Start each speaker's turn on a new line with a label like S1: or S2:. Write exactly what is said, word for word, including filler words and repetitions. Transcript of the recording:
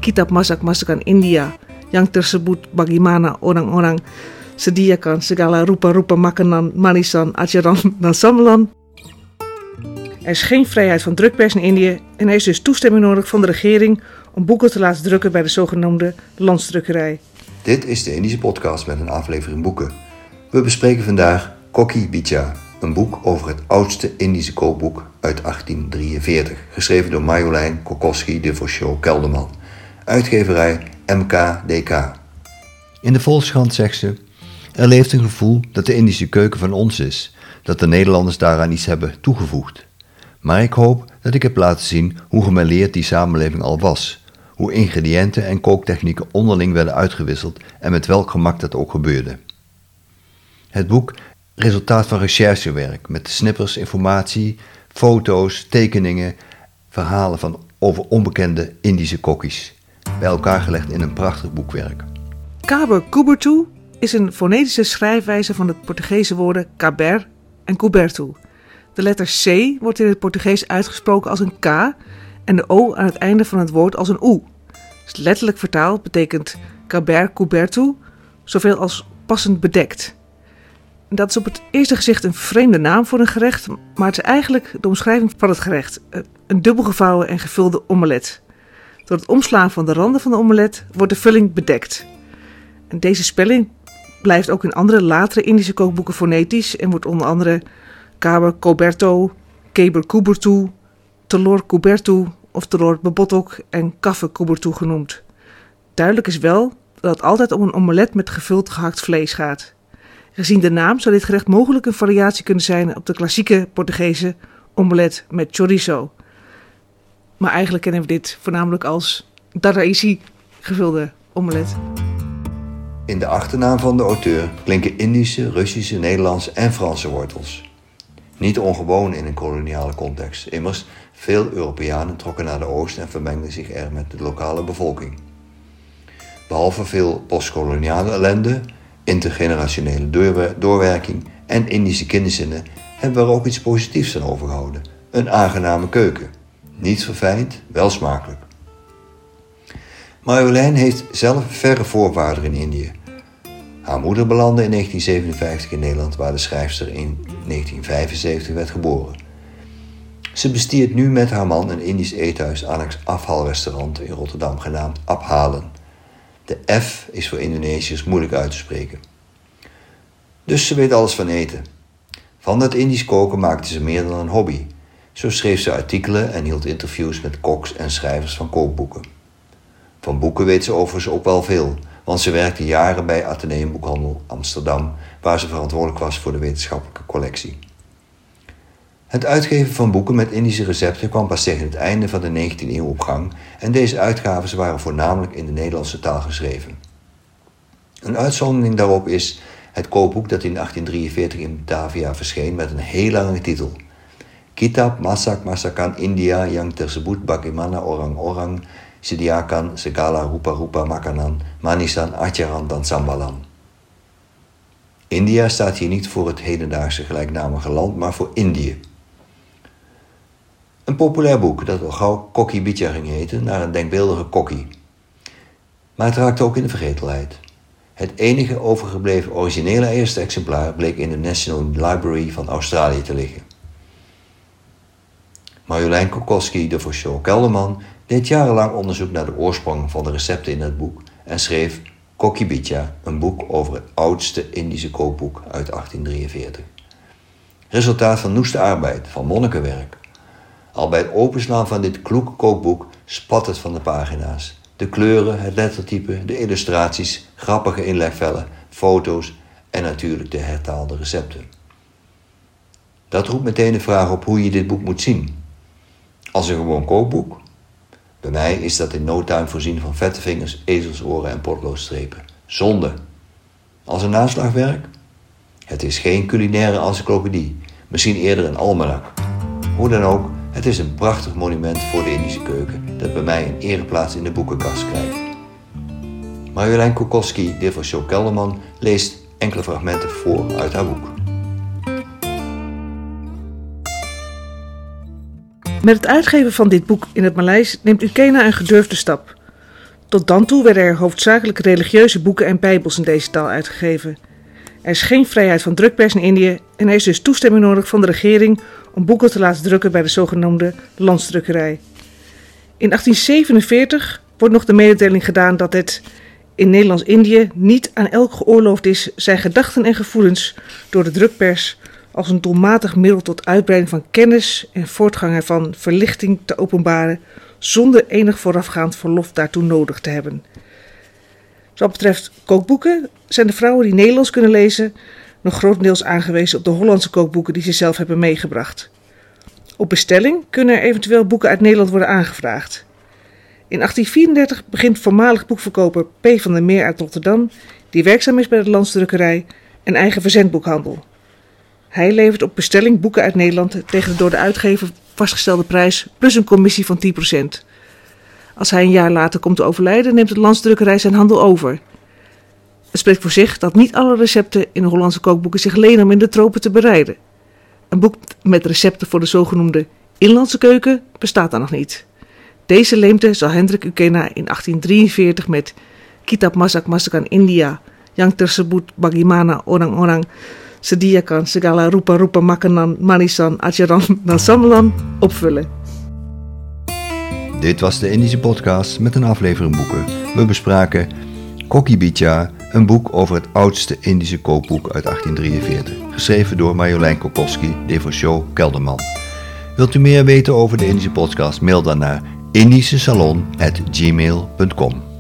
S1: Kitab Masak Masakan India yang tersebut bagaimana orang-orang sediakan segala rupa-rupa makanan, manisan, ajaran dan samalan. Er is geen vrijheid van drukpers in Indië en er is dus toestemming nodig van de regering om boeken te laten drukken bij de zogenoemde landsdrukkerij.
S2: Dit is de Indische podcast met een aflevering boeken. We bespreken vandaag Koki Bija, een boek over het oudste Indische kookboek uit achttien drieënveertig, geschreven door Marjolein Kokoski de Vosjeau-Kelderman, uitgeverij M K D K. In de Volkskrant zegt ze: er leeft een gevoel dat de Indische keuken van ons is, dat de Nederlanders daaraan iets hebben toegevoegd. Maar ik hoop dat ik heb laten zien hoe gemêleerd die samenleving al was, hoe ingrediënten en kooktechnieken onderling werden uitgewisseld en met welk gemak dat ook gebeurde. Het boek, resultaat van recherchewerk met snippers, informatie, foto's, tekeningen, verhalen van over onbekende Indische kokkies, bij elkaar gelegd in een prachtig boekwerk.
S1: Caber Cubertu is een fonetische schrijfwijze van de Portugese woorden caber en cubertu. De letter C wordt in het Portugees uitgesproken als een K en de O aan het einde van het woord als een U. Dus letterlijk vertaald betekent caber cubertu zoveel als passend bedekt. Dat is op het eerste gezicht een vreemde naam voor een gerecht, maar het is eigenlijk de omschrijving van het gerecht. Een dubbelgevouwen en gevulde omelet. Door het omslaan van de randen van de omelet wordt de vulling bedekt. En deze spelling blijft ook in andere latere Indische kookboeken fonetisch en wordt onder andere Caber Coberto, Caber Cubertu, Telor Cubertu of Telor Bebotok en Kaffe Cubertu genoemd. Duidelijk is wel dat het altijd om een omelet met gevuld gehakt vlees gaat. Gezien de naam zou dit gerecht mogelijk een variatie kunnen zijn op de klassieke Portugese omelet met chorizo. Maar eigenlijk kennen we dit voornamelijk als daraisi gevulde omelet.
S2: In de achternaam van de auteur klinken Indische, Russische, Nederlandse en Franse wortels. Niet ongewoon in een koloniale context, immers veel Europeanen trokken naar de oost en vermengden zich er met de lokale bevolking. Behalve veel postkoloniale ellende, intergenerationele doorwerking en Indische kinderzinnen hebben we er ook iets positiefs aan overgehouden. Een aangename keuken. Niet verfijnd, wel smakelijk. Marjolein heeft zelf verre voorvaderen in Indië. Haar moeder belandde in negentien zevenenvijftig in Nederland, waar de schrijfster in negentien vijfenzeventig werd geboren. Ze bestiert nu met haar man een Indisch eethuis annex afhaalrestaurant in Rotterdam, genaamd Abhalen. De F is voor Indonesiërs moeilijk uit te spreken. Dus ze weet alles van eten. Van dat Indisch koken maakte ze meer dan een hobby. Zo schreef ze artikelen en hield interviews met koks en schrijvers van kookboeken. Van boeken weet ze overigens ook wel veel, want ze werkte jaren bij Atheneum Boekhandel Amsterdam, waar ze verantwoordelijk was voor de wetenschappelijke collectie. Het uitgeven van boeken met Indische recepten kwam pas tegen het einde van de negentiende eeuw op gang en deze uitgaven waren voornamelijk in de Nederlandse taal geschreven. Een uitzondering daarop is het kookboek dat in achttien drieënveertig in Batavia verscheen met een heel lange titel. Kitab Masak Masakan India yang tersebut bagaimana orang-orang sediakan segala rupa-rupa makanan, manisan, acharan dan sambalan. India staat hier niet voor het hedendaagse gelijknamige land, maar voor Indië. Een populair boek dat al gauw Koki Bija ging heten, naar een denkbeeldige kokkie. Maar het raakte ook in de vergetelheid. Het enige overgebleven originele eerste exemplaar bleek in de National Library van Australië te liggen. Marjolein Kokoski de Vosjeau-Kelderman deed jarenlang onderzoek naar de oorsprong van de recepten in het boek en schreef Koki Bija, een boek over het oudste Indische kookboek uit achttien drieënveertig. Resultaat van noeste arbeid, van monnikenwerk. Al bij het openslaan van dit kloeke kookboek spat het van de pagina's. De kleuren, het lettertype, de illustraties, grappige inlegvellen, foto's en natuurlijk de hertaalde recepten. Dat roept meteen de vraag op hoe je dit boek moet zien. Als een gewoon kookboek? Bij mij is dat in no time voorzien van vette vingers, ezelsoren en potloodstrepen. Zonde. Als een naslagwerk? Het is geen culinaire encyclopedie, misschien eerder een almanak. Hoe dan ook, het is een prachtig monument voor de Indische keuken dat bij mij een ereplaats in de boekenkast krijgt. Marjolein Kokoski de Vosjeau-Kelderman leest enkele fragmenten voor uit haar boek.
S1: Met het uitgeven van dit boek in het Maleis neemt Ukena een gedurfde stap. Tot dan toe werden er hoofdzakelijk religieuze boeken en bijbels in deze taal uitgegeven. Er is geen vrijheid van drukpers in Indië en er is dus toestemming nodig van de regering om boeken te laten drukken bij de zogenoemde landsdrukkerij. In achttien zevenenveertig wordt nog de mededeling gedaan dat het in Nederlands-Indië niet aan elk geoorloofd is zijn gedachten en gevoelens door de drukpers als een doelmatig middel tot uitbreiding van kennis en voortgang ervan verlichting te openbaren zonder enig voorafgaand verlof daartoe nodig te hebben. Wat betreft kookboeken zijn de vrouwen die Nederlands kunnen lezen nog grotendeels aangewezen op de Hollandse kookboeken die ze zelf hebben meegebracht. Op bestelling kunnen er eventueel boeken uit Nederland worden aangevraagd. In achttien vierendertig begint voormalig boekverkoper P. van der Meer uit Rotterdam, die werkzaam is bij de Landsdrukkerij, een eigen verzendboekhandel. Hij levert op bestelling boeken uit Nederland tegen de door de uitgever vastgestelde prijs plus een commissie van tien procent. Als hij een jaar later komt te overlijden, neemt de Landsdrukkerij zijn handel over. Het spreekt voor zich dat niet alle recepten in de Hollandse kookboeken zich lenen om in de tropen te bereiden. Een boek met recepten voor de zogenoemde inlandse keuken bestaat dan nog niet. Deze leemte zal Hendrik Ukena in achttien drieënveertig met Kitab Masak Masakan India, yang tersebut bagaimana orang-orang sediakan segala rupa-rupa makanan manisan ajaran dan samelan opvullen.
S2: Dit was de Indische podcast met een aflevering boeken. We bespraken Kokkie Bicha, een boek over het oudste Indische kookboek uit achttien drieënveertig, geschreven door Marjolein Kokoski, Devosjo Kelderman. Wilt u meer weten over de Indische podcast? Mail dan naar indischesalon at gmail dot com.